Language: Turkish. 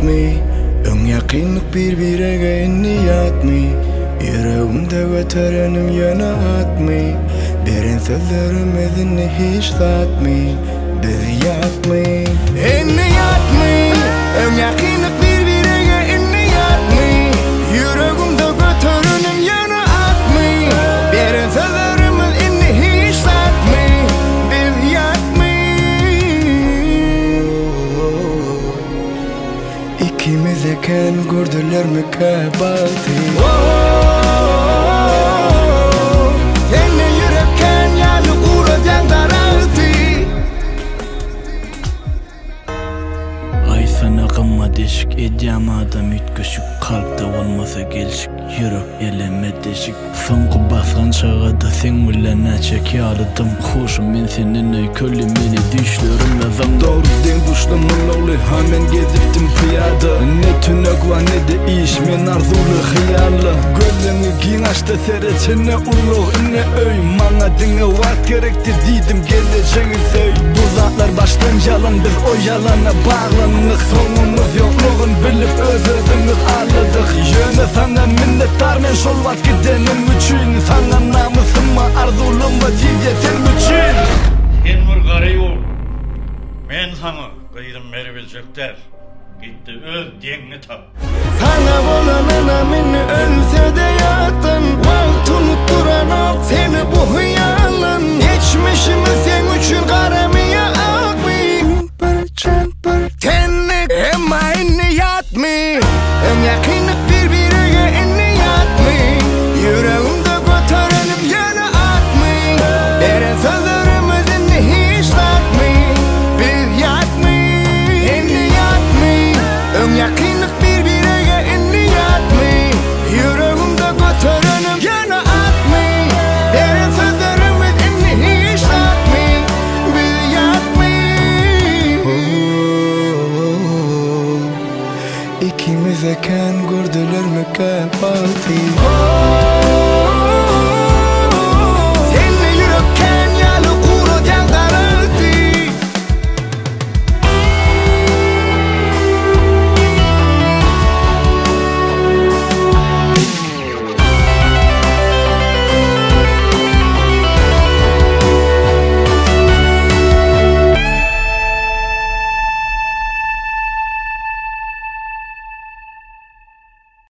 mi? Ön yakınlık birbirine niyat mi? Yüreğimde götürenim yana at mi? Derin sözlerimizin hiç zat mi? Biz yat mi? Niyat mi? Ön yakınlık birbirine niyat mi? Yüreğimde götürenim yana at mi? Derin sözlerimizin hiç zat mi? Biz yat mi? İkimiz eken gördüler mi kabahati? Seni yürekken yani uğracan daraltı. Ay sana kımma deşik ediyam adam ütküşük. Kalpta olmasa gelşik yürek eleme deşik. Soňky basgan çağada sen bilen näçe ýalydım. Hoşum men senin öýköli meni düşlerimle zam. Doğru den duşlamın oly hemen gezipdim piyada. Ne tünek var ne de iş men arzulu hıyarlı. Gönlüňi giň açda sereçine ulug ine öy. Maňa diňe wagt gerekdir diýdim geleceği söý. Bu zatlar baştan yalan biz o yalana bağlandyk. Soňumyz ýoklugyny bilip öz-özümiz anladyk. Ýöne sana minnettar men şol wagt gidenim üçün. Sana namusyma arzulyma diýetim üçün. Sen bir gary ol. Men sana gıydym beribiljekler. Gitti öz deňni tap. Sana bolanana meni ölse de yatın. Wagt unutturan ok seni bu hıyalın. Geçmişimi sen üçün garamaya akmi. Bir tenlik emma inni yatmi. Yakınlık birbirine inni yatmi. Yüreğimde götürenim yana atmi. Derin sözlerimizin hiç tatmi. Biz yatmi, inni yatmi. Yakınlık birbirine inni yatmi. Yüreğimde götürenim yana atmi. Derin sözlerimizin hiç tatmi. Biz yatmi. İkimiz eken gördüler mi kabahati?